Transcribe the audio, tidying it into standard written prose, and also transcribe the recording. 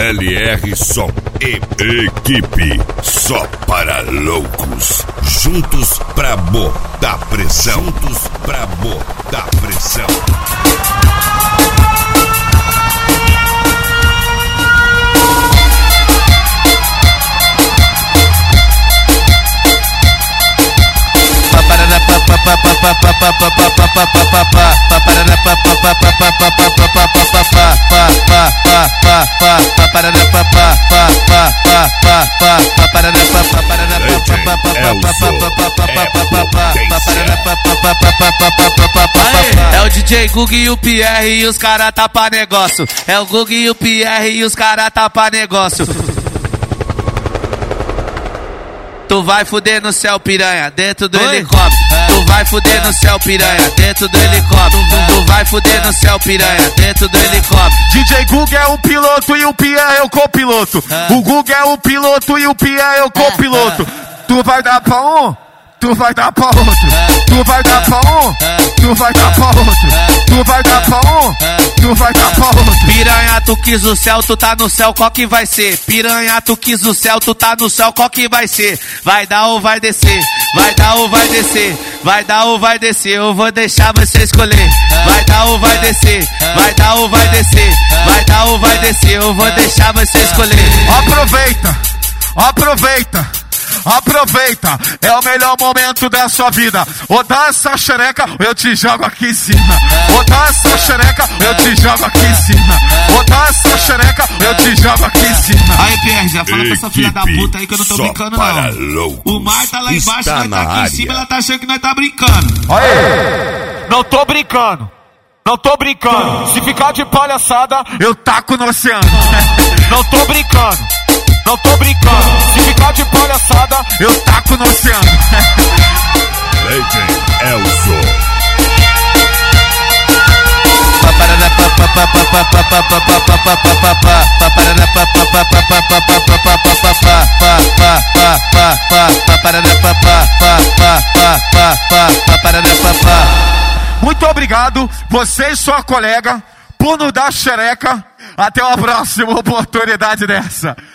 LR Som e equipe só para loucos. Juntos pra botar pressão. Juntos pra botar pressão. É o DJ Gug e o Pierre e os cara tá pra negócio. É o Gug e o Pierre e os cara tá pra negócio. Tu vai fuder no céu, piranha, dentro do helicóptero. Tu vai fuder no céu, piranha, dentro do helicóptero. Tu vai fuder no céu, piranha, dentro do helicóptero. DJ Gug é o piloto e o Pierre é o copiloto. O Gug é o piloto e o Pierre é o copiloto. Tu vai dar pra um, tu vai dar pra outro. Tu vai dar pra um, tu vai dar pra outro. Tu vai dar pra um, tu vai dar pra outro. Piranha, tu quis o céu, tu tá no céu, qual que vai ser? Piranha, tu quis o céu, tu tá no céu, qual que vai ser? Vai dar ou vai descer? Vai dar ou vai descer? Vai dar ou vai descer? Eu vou deixar você escolher. Vai dar ou vai descer? Vai dar ou vai descer? Vai dar ou vai descer? Eu vou deixar você escolher. Aproveita, aproveita. Aproveita, é o melhor momento da sua vida. Ou dá essa xereca, eu te jogo aqui em cima. Ou dá essa xereca, eu te jogo aqui em cima. Ou dá essa xereca, eu te jogo aqui em cima. Aí, Pierre, já fala pra essa filha da puta aí que eu não tô brincando, não. O mar tá lá embaixo, nós tá aqui em cima, ela tá achando que nós tá brincando. Aê! Não tô brincando. Não tô brincando. Se ficar de palhaçada, eu taco no oceano. Não tô brincando. Não tô brincando, se ficar de palhaçada, eu taco no oceano. Legend Elzo. Muito obrigado, você e sua colega, por nos dar xereca. Até uma próxima oportunidade dessa.